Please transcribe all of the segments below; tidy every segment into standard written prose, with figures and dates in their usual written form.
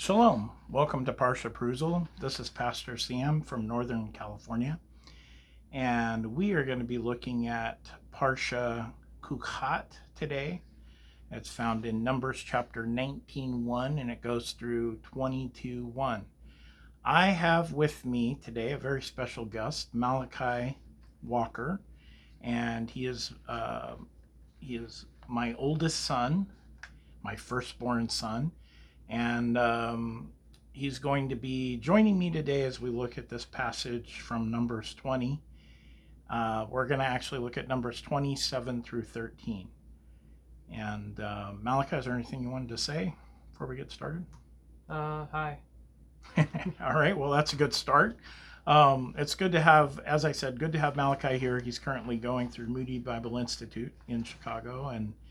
Shalom. Welcome to Parsha Perusal. This is Pastor Sam from Northern California, and we are going to be looking at Parsha Kukhat today. It's found in Numbers chapter 19:1, and it goes through 22:1. I have with me today a very special guest, Malachi Walker, and he is my oldest son, my firstborn son, and he's going to be joining me today as we look at this passage from Numbers 20. We're going to actually look at Numbers 27 through 13. And Malachi, is there anything you wanted to say before we get started? Hi. All right, well, that's a good start. It's good to have, as I said, good to have Malachi here. He's currently going through Moody Bible Institute in Chicago,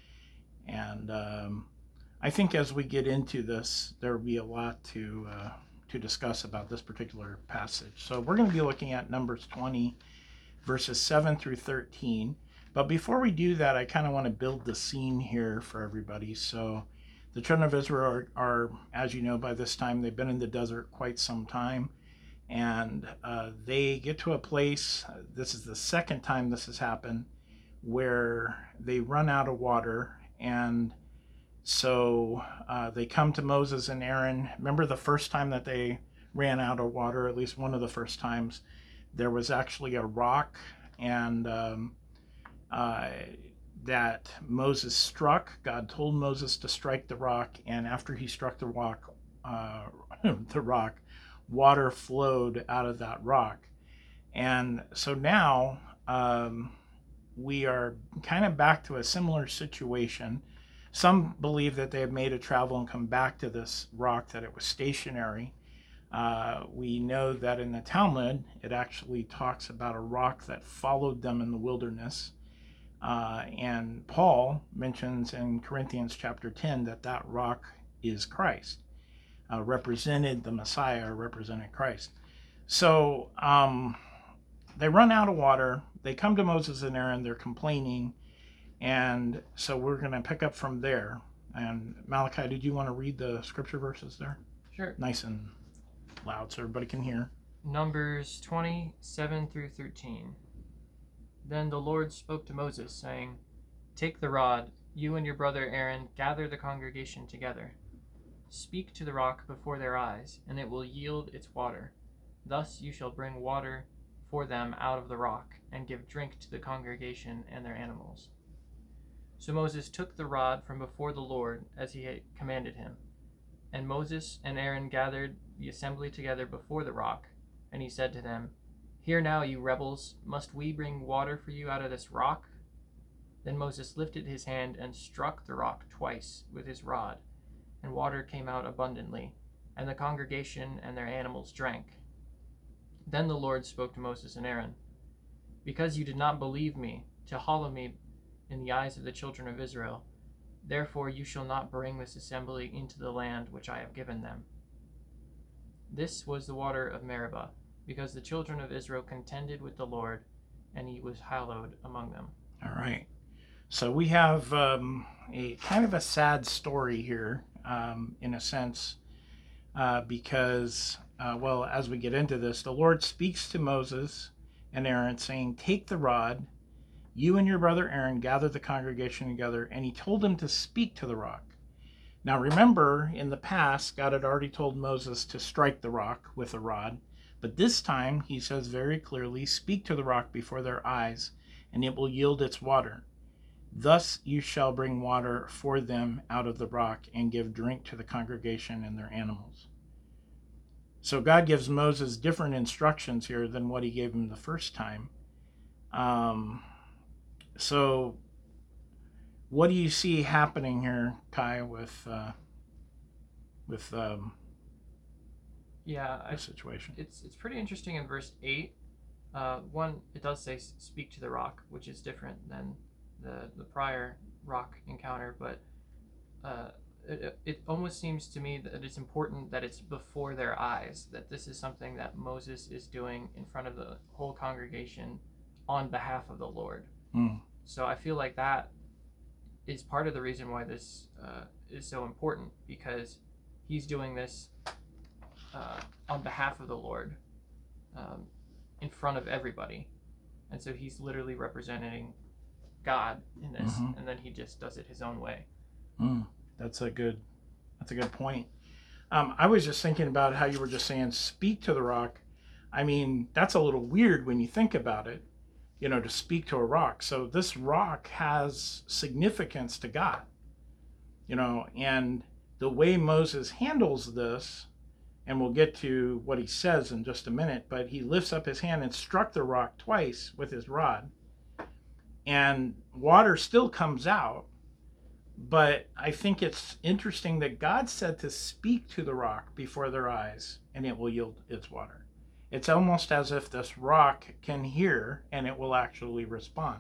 and I think as we get into this, there will be a lot to discuss about this particular passage. So we're going to be looking at Numbers 20, verses 7 through 13. But before we do that, I kind of want to build the scene here for everybody. So the children of Israel are, as you know, by this time, they've been in the desert quite some time. And they get to a place, this is the second time this has happened, where they run out of water. And so they come to Moses and Aaron. Remember the first time that they ran out of water, at least one of the first times, there was actually a rock and that Moses struck. God told Moses to strike the rock, and after he struck the rock, water flowed out of that rock. And so now we are kind of back to a similar situation. Some believe that they have made a travel and come back to this rock, that it was stationary. We know that in the Talmud, it actually talks about a rock that followed them in the wilderness. And Paul mentions in Corinthians chapter 10 that that rock is Christ, represented the Messiah, represented Christ. So they run out of water. They come to Moses and Aaron. They're complaining. And so we're going to pick up from there. And Malachi, did you want to read the scripture verses there? Sure. Nice and loud so everybody can hear. Numbers 27 through 13. Then the Lord spoke to Moses, saying, Take the rod, you and your brother Aaron, gather the congregation together. Speak to the rock before their eyes, and it will yield its water. Thus you shall bring water for them out of the rock, and give drink to the congregation and their animals. So Moses took the rod from before the Lord, as he had commanded him. And Moses and Aaron gathered the assembly together before the rock, and he said to them, Hear now, you rebels, must we bring water for you out of this rock? Then Moses lifted his hand and struck the rock twice with his rod, and water came out abundantly, and the congregation and their animals drank. Then the Lord spoke to Moses and Aaron, Because you did not believe me, to hallow me in the eyes of the children of Israel, therefore you shall not bring this assembly into the land which I have given them. This was the water of Meribah, because the children of Israel contended with the Lord, and he was hallowed among them. All right. So we have a kind of a sad story here, in a sense, because, well, as we get into this, the Lord speaks to Moses and Aaron, saying, Take the rod, you and your brother Aaron gather the congregation together, and he told them to speak to the rock. Now remember, in the past, God had already told Moses to strike the rock with a rod, but this time he says very clearly, Speak to the rock before their eyes, and it will yield its water. Thus you shall bring water for them out of the rock, and give drink to the congregation and their animals. So God gives Moses different instructions here than what he gave him the first time. So what do you see happening here, Kai, with Yeah, this situation? it's pretty interesting in verse 8. One, it does say speak to the rock, which is different than the prior rock encounter, but it almost seems to me that it's important that it's before their eyes, that this is something that Moses is doing in front of the whole congregation on behalf of the Lord. So I feel like that is part of the reason why this is so important, because he's doing this on behalf of the Lord, in front of everybody, and so he's literally representing God in this, and then he just does it his own way. That's a good point. I was just thinking about how you were just saying, speak to the rock. I mean, that's a little weird when you think about it, to speak to a rock. So this rock has significance to God, and the way Moses handles this, and we'll get to what he says in just a minute, but he lifts up his hand and struck the rock twice with his rod, and water still comes out. But I think it's interesting that God said to speak to the rock before their eyes, and it will yield its water. It's almost as if this rock can hear and it will actually respond,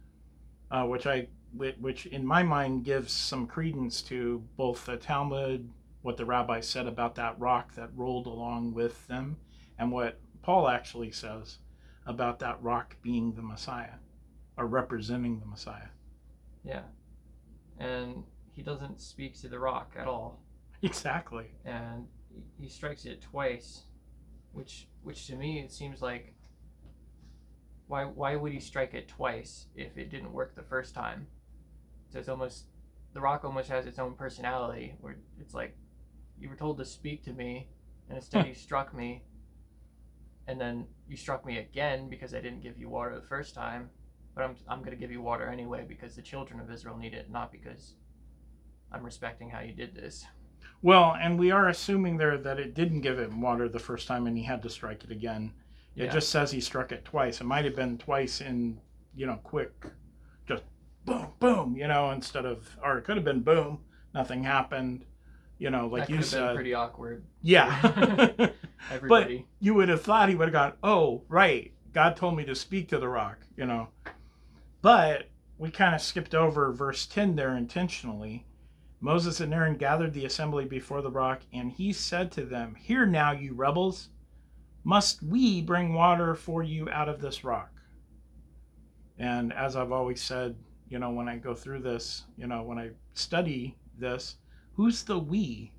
which in my mind gives some credence to both the Talmud, what the rabbi said about that rock that rolled along with them, and what Paul actually says about that rock being the Messiah, or representing the Messiah. Yeah. And he doesn't speak to the rock at all. Exactly. And he strikes it twice, which to me it seems like, why would he strike it twice if it didn't work the first time? So it's almost, the rock almost has its own personality, where it's like, you were told to speak to me, and instead you struck me, and then you struck me again because I didn't give you water the first time. But I'm going to give you water anyway because the children of Israel need it, not because I'm respecting how you did this. Well, and we are assuming there that it didn't give him water the first time and he had to strike it again. It just says he struck it twice. It might have been twice in, quick, just boom, boom, instead of, or it could have been boom, nothing happened, like that you said. That could have been pretty awkward. Yeah. Everybody. But you would have thought he would have gone, oh, right, God told me to speak to the rock, But we kind of skipped over verse 10 there intentionally. Moses and Aaron gathered the assembly before the rock, and he said to them, "Hear now, you rebels, must we bring water for you out of this rock?" And as I've always said, when I go through this, when I study this, who's the we?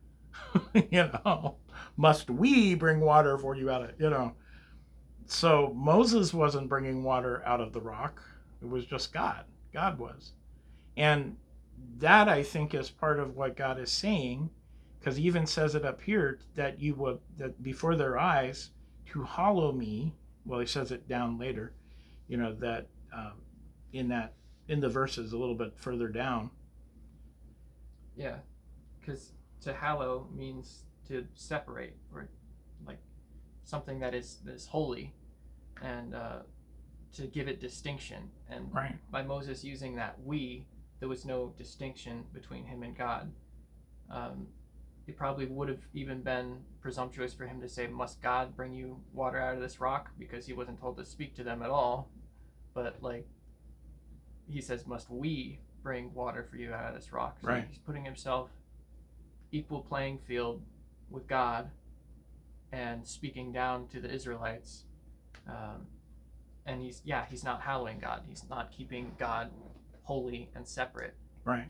Must we bring water for you out of, So Moses wasn't bringing water out of the rock. It was just God. God was. And that, I think, is part of what God is saying, because he even says it up here that that before their eyes to hallow me. Well, he says it down later, that in the verses a little bit further down. Yeah, because to hallow means to separate, or like something that is holy, and to give it distinction. And right. By Moses using that we, there was no distinction between him and God. It probably would have even been presumptuous for him to say, "Must God bring you water out of this rock?" because he wasn't told to speak to them at all. But he says, "Must we bring water for you out of this rock?" So right. He's putting himself equal playing field with God and speaking down to the Israelites. And he's not hallowing God. He's not keeping God holy and separate. Right.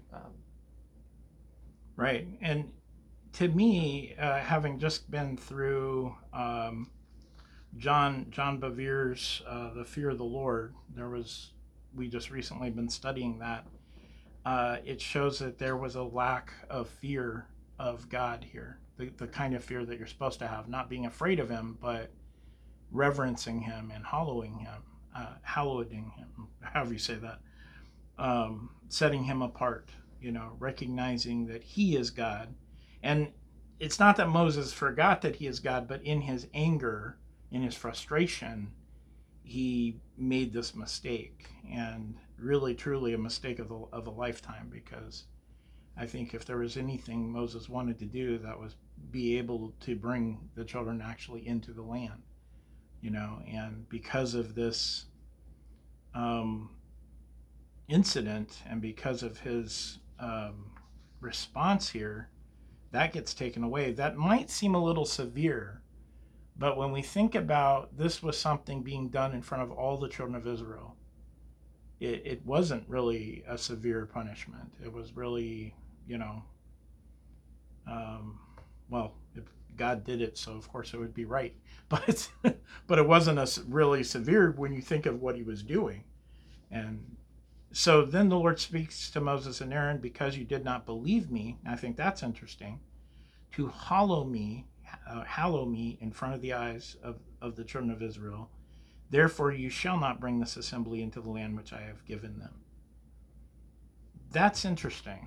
Right. And to me, having just been through John Bevere's The Fear of the Lord, we just recently been studying that. It shows that there was a lack of fear of God here, the kind of fear that you're supposed to have, not being afraid of him, but reverencing him and hallowing him, however you say that, setting him apart, recognizing that he is God. And it's not that Moses forgot that he is God, but in his anger, in his frustration, he made this mistake, and really, truly a mistake of a lifetime, because I think if there was anything Moses wanted to do, that was be able to bring the children actually into the land, and because of this incident, and because of his response here, that gets taken away. That might seem a little severe, but when we think about this was something being done in front of all the children of Israel, it wasn't really a severe punishment. It was really, God did it, so of course it would be right. But but it wasn't really severe when you think of what he was doing. And so then the Lord speaks to Moses and Aaron, because you did not believe me. I think that's interesting. To hallow me in front of the eyes of the children of Israel. Therefore you shall not bring this assembly into the land which I have given them. That's interesting.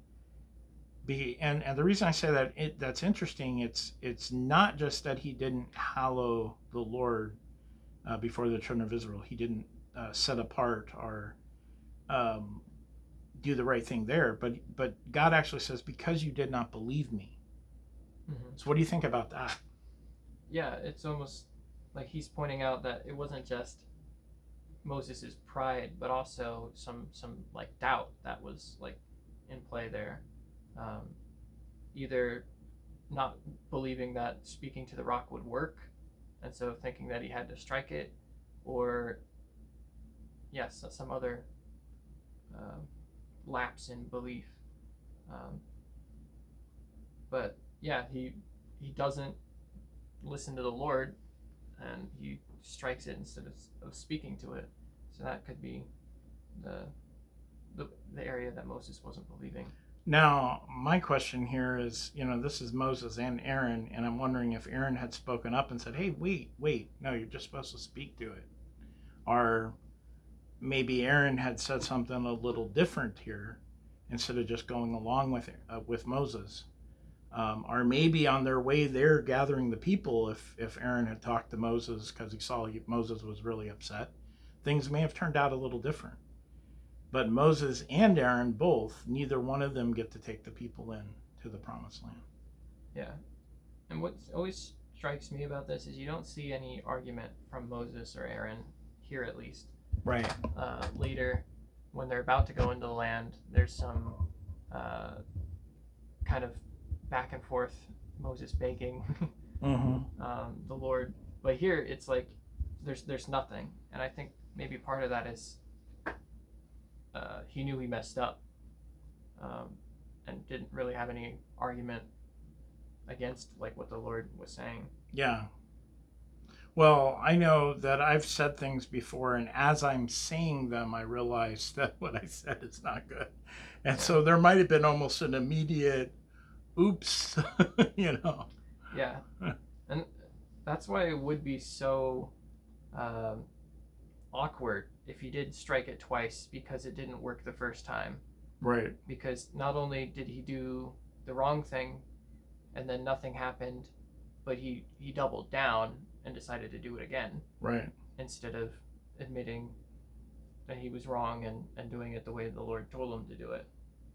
And the reason I say that that's interesting, it's not just that he didn't hallow the Lord before the children of Israel. He didn't set apart or do the right thing there. But God actually says, because you did not believe me. Mm-hmm. So what do you think about that? Yeah, it's almost like he's pointing out that it wasn't just Moses's pride, but also some like doubt that was like in play there. Either not believing that speaking to the rock would work, and so thinking that he had to strike it, or yes, some other lapse in belief. But yeah, he doesn't listen to the Lord, and he strikes it instead of speaking to it. So that could be the area that Moses wasn't believing. Now, my question here is, this is Moses and Aaron, and I'm wondering if Aaron had spoken up and said, hey, wait, no, you're just supposed to speak to it. Or maybe Aaron had said something a little different here instead of just going along with Moses. Or maybe on their way there gathering the people, if Aaron had talked to Moses because he saw Moses was really upset, things may have turned out a little different. But Moses and Aaron both, neither one of them get to take the people in to the promised land. Yeah. And what always strikes me about this is you don't see any argument from Moses or Aaron, here at least. Right. Later, when they're about to go into the land, there's some kind of back and forth, Moses begging the Lord. But here, it's like there's nothing. And I think maybe part of that is he knew he messed up and didn't really have any argument against like what the Lord was saying. Yeah. Well, I know that I've said things before, and as I'm saying them, I realize that what I said is not good. And so there might have been almost an immediate oops, Yeah. And that's why it would be so awkward if he did strike it twice because it didn't work the first time. Right. Because not only did he do the wrong thing and then nothing happened, but he doubled down and decided to do it again. Right. Instead of admitting that he was wrong and doing it the way the Lord told him to do it.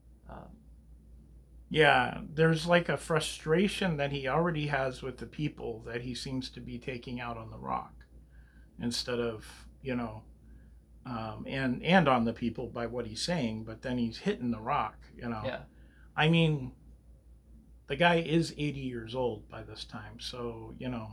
Yeah, there's like a frustration that he already has with the people that he seems to be taking out on the rock instead of, and on the people by what he's saying, but then he's hitting the rock, Yeah. I mean, the guy is 80 years old by this time, so, Yeah.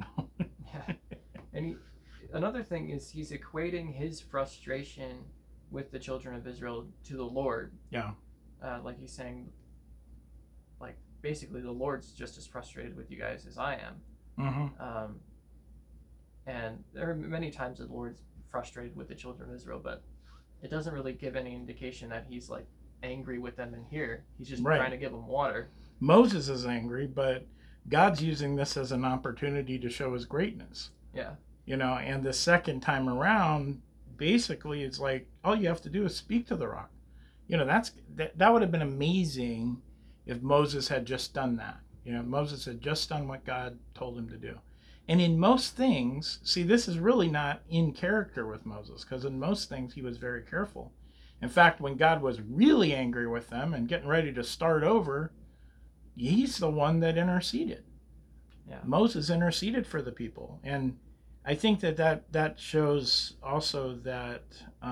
And another thing is he's equating his frustration with the children of Israel to the Lord. Yeah. Like he's saying, like, basically the Lord's just as frustrated with you guys as I am. Mm-hmm. And there are many times that the Lord's frustrated with the children of Israel, but it doesn't really give any indication that he's like angry with them in here. He's just trying to give them water. Moses is angry, but God's using this as an opportunity to show his greatness. Yeah. And the second time around, basically, it's like all you have to do is speak to the rock. That would have been amazing if Moses had just done that. Moses had just done what God told him to do. And in most things, see, this is really not in character with Moses, because in most things he was very careful. In fact, when God was really angry with them and getting ready to start over, he's the one that interceded. Yeah. Moses interceded for the people. And I think that shows also that,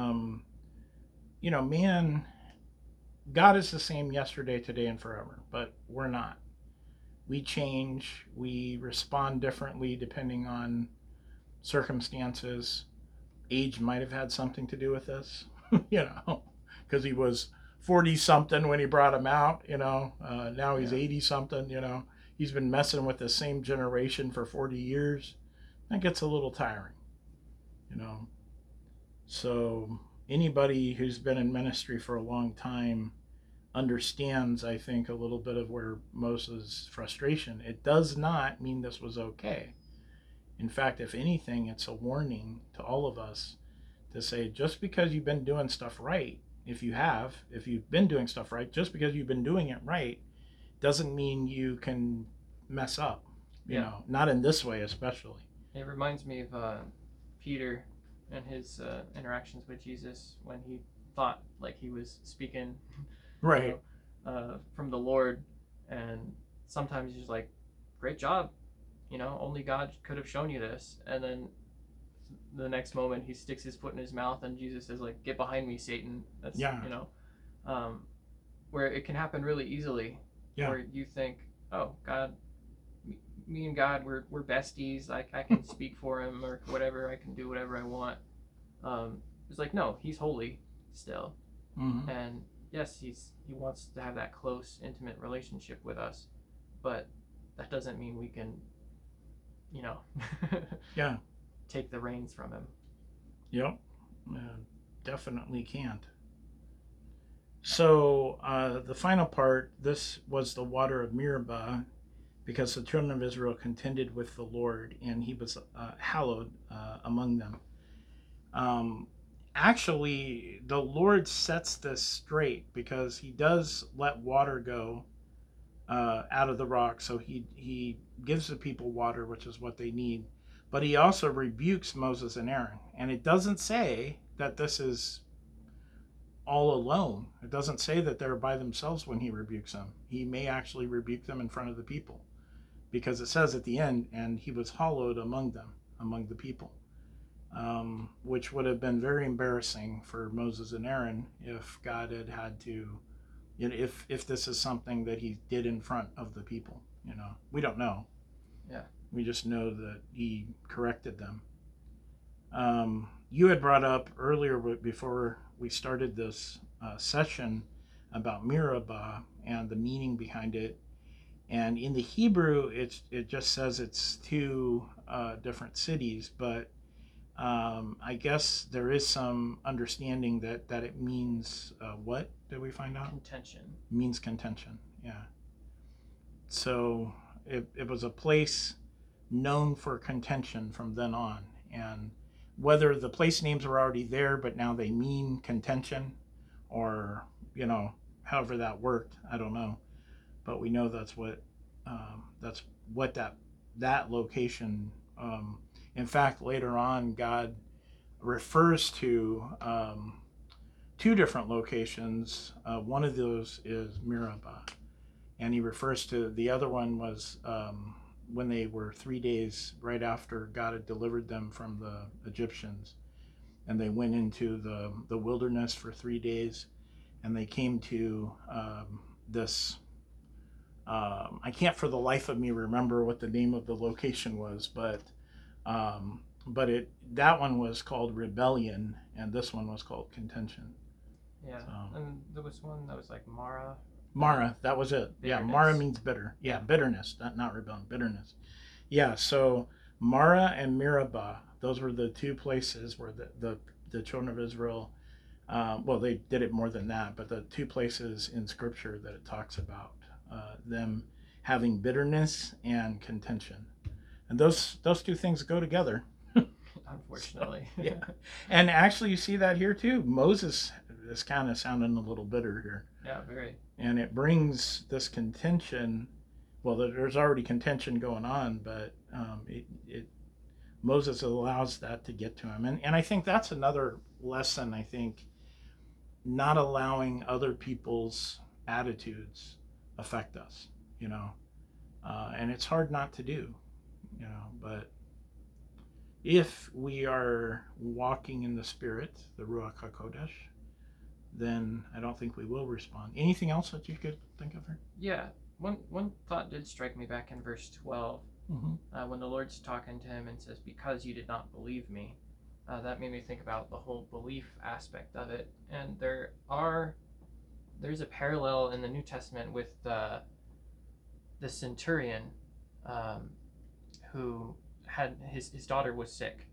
man, God is the same yesterday, today, and forever, but we're not. We change, we respond differently depending on circumstances. Age might have had something to do with this, because he was 40 something when he brought him out, now he's 80 something, he's been messing with the same generation for 40 years. That gets a little tiring, you know. So anybody who's been in ministry for a long time understands, I think, a little bit of where Moses' frustration. It does not mean this was okay. In fact, if anything, it's a warning to all of us to say, just because you've been doing stuff right, if you've been doing stuff right, just because you've been doing it right, doesn't mean you can mess up. Not in this way, especially. It reminds me of Peter and his interactions with Jesus when he thought like he was speaking, right, from the Lord, and sometimes he's like, "Great job, only God could have shown you this," and then the next moment he sticks his foot in his mouth, and Jesus is like, "Get behind me, Satan." That's where it can happen really easily. Yeah. Where you think, "Oh, God, me and God, we're besties. Like I can speak for him or whatever. I can do whatever I want." It's like, no, he's holy still, and yes, he wants to have that close, intimate relationship with us, but that doesn't mean we can, yeah, take the reins from him. Yep, definitely can't. So the final part, this was the water of Meribah, because the children of Israel contended with the Lord, and he was hallowed among them. Actually, the Lord sets this straight because he does let water go out of the rock. So he gives the people water, which is what they need. But he also rebukes Moses and Aaron. And it doesn't say that this is all alone. It doesn't say that they're by themselves when he rebukes them. He may actually rebuke them in front of the people, because it says at the end, and he was hallowed among them, among the people. Which would have been very embarrassing for Moses and Aaron if God had to, if this is something that he did in front of the people. We don't know. Yeah. We just know that he corrected them. You had brought up earlier, before we started this session, about Meribah and the meaning behind it. And in the Hebrew, it just says it's two different cities, but I guess there is some understanding that it means what did we find out? Contention. It means contention, yeah. So it was a place known for contention from then on. And whether the place names were already there, but now they mean contention, or, however that worked, I don't know. But we know that's what that location. In fact, later on, God refers to two different locations. One of those is Meribah, and he refers to the other one was when they were 3 days right after God had delivered them from the Egyptians, and they went into the wilderness for 3 days, and they came to this. I can't for the life of me remember what the name of the location was, but that one was called Rebellion, and this one was called Contention. Yeah, and there was one that was like Mara. Mara, that was it. Bitterness. Yeah, Mara means bitter. Yeah, bitterness, not rebellion, bitterness. Yeah, so Mara and Meribah, those were the two places where the children of Israel, well, they did it more than that, but the two places in Scripture that it talks about them having bitterness and contention. And those two things go together. Unfortunately. So, yeah. And actually you see that here too. Moses is kind of sounding a little bitter here. Yeah, very. And it brings this contention. Well, there's already contention going on, but Moses allows that to get to him. And I think that's another lesson, I think, not allowing other people's attitudes affect us, and it's hard not to do, but if we are walking in the Spirit, the Ruach HaKodesh, then I don't think we will respond. Anything else that you could think of here? Yeah, one thought did strike me back in verse 12, when the Lord's talking to him and says, "Because you did not believe me." That made me think about the whole belief aspect of it, and there's a parallel in the New Testament with the the centurion, who had his daughter was sick,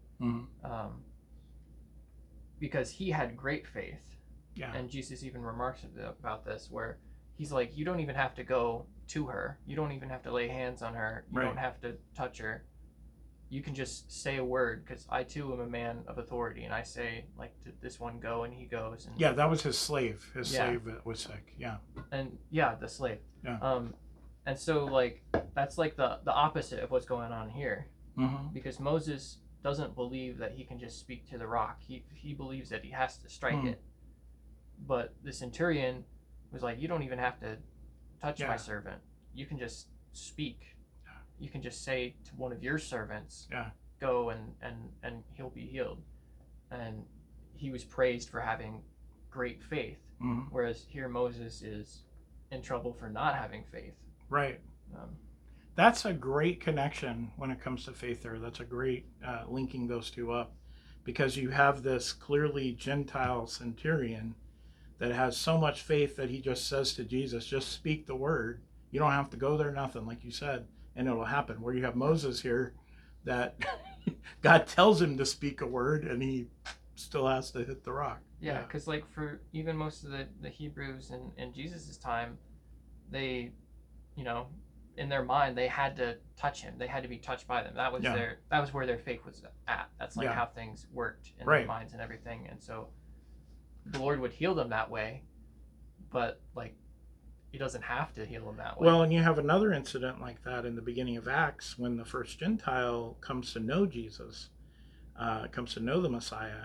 because he had great faith. Yeah. And Jesus even remarks about this, where he's like, you don't even have to go to her. You don't even have to lay hands on her. You don't have to touch her. You can just say a word, because I too am a man of authority, and I say, like, to this one, go, and he goes. And yeah, that was his slave. His slave was sick. Yeah. And yeah, the slave. Yeah. And so, like, that's like the opposite of what's going on here, because Moses doesn't believe that he can just speak to the rock. He believes that he has to strike it. But the centurion was like, you don't even have to touch my servant. You can just speak. You can just say to one of your servants, go, and he'll be healed. And he was praised for having great faith, whereas here Moses is in trouble for not having faith. Right. That's a great connection when it comes to faith there. That's a great linking those two up, because you have this clearly Gentile centurion that has so much faith that he just says to Jesus, just speak the word. You don't have to go there, nothing, like you said, and it'll happen. Where you have Moses here that God tells him to speak a word and he still has to hit the rock. Yeah, because like for even most of the Hebrews in Jesus' time, they, in their mind, they had to touch him. They had to be touched by them. That was where their faith was at. That's like how things worked in their minds and everything. And so the Lord would heal them that way, but like he doesn't have to heal them that way. Well, and you have another incident like that in the beginning of Acts when the first Gentile comes to know Jesus, comes to know the Messiah.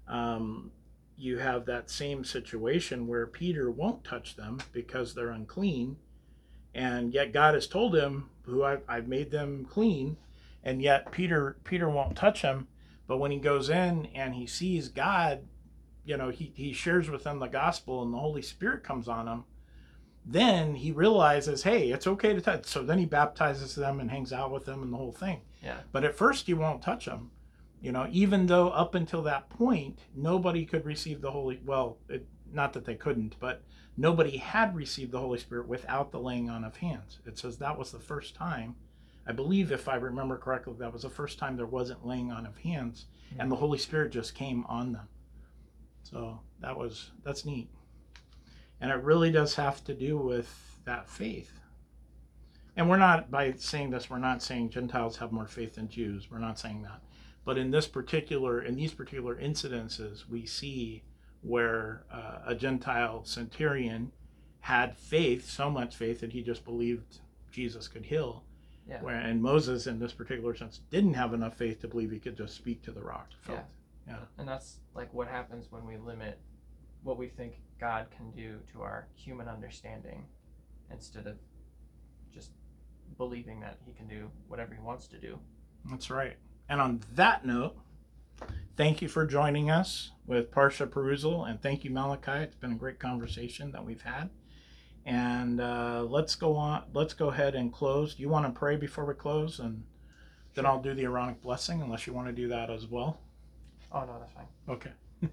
You have that same situation where Peter won't touch them because they're unclean, and yet God has told him, "Who I've made them clean," and yet Peter won't touch him. But when he goes in and he sees God, he shares with them the gospel, and the Holy Spirit comes on him. Then he realizes, hey, it's okay to touch. So then he baptizes them and hangs out with them and the whole thing. Yeah. But at first he won't touch them. Even though up until that point, nobody could receive the Holy, not that they couldn't, but nobody had received the Holy Spirit without the laying on of hands. It says that was the first time, I believe, if I remember correctly, that was the first time there wasn't laying on of hands, and the Holy Spirit just came on them. So that's neat. And it really does have to do with that faith. And we're not, by saying this, we're not saying Gentiles have more faith than Jews. We're not saying that. But in these particular incidences, we see where a Gentile centurion had faith, so much faith that he just believed Jesus could heal. Yeah. And Moses, in this particular sense, didn't have enough faith to believe he could just speak to the rock. Yeah. And that's like what happens when we limit what we think God can do to our human understanding, instead of just believing that he can do whatever he wants to do. That's right. And on that note, thank you for joining us with Parsha Perusal, and thank you, Malachi. It's been a great conversation that we've had. And let's go ahead and close. Do you want to pray before we close? And then I'll do the Aaronic blessing, unless you want to do that as well. Oh, no, that's fine. Okay.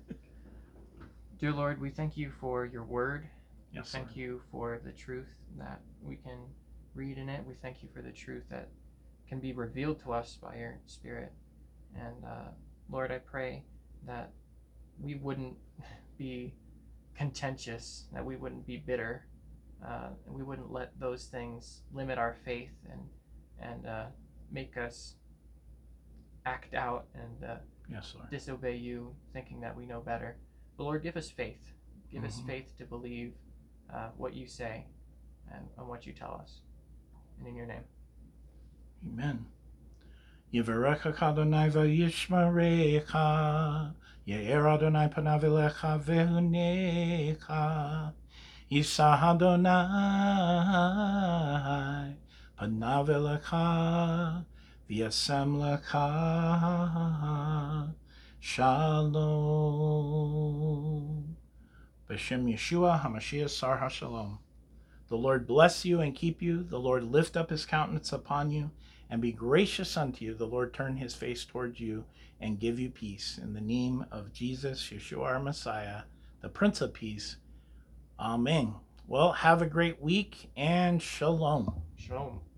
Dear Lord, we thank you for your word. Yes, thank Lord. you for the truth that we can read in it. We thank you for the truth that can be revealed to us by your Spirit. And Lord, I pray that we wouldn't be contentious, that we wouldn't be bitter, and we wouldn't let those things limit our faith and make us act out and yes, Lord. disobey you, thinking that we know better. But Lord, give us faith. Give us faith to believe what you say and what you tell us. And in your name. Amen. Yivarecha Adonai v'yishmerecha, Ye'er Adonai panav elecha v'hunecha, Yisa Adonai panav elecha, v'yasem lecha shalom. B'shem Yeshua HaMashiach Sar HaShalom. The Lord bless you and keep you. The Lord lift up his countenance upon you and be gracious unto you. The Lord turn his face towards you and give you peace. In the name of Jesus, Yeshua our Messiah, the Prince of Peace. Amen. Well, have a great week and shalom. Shalom.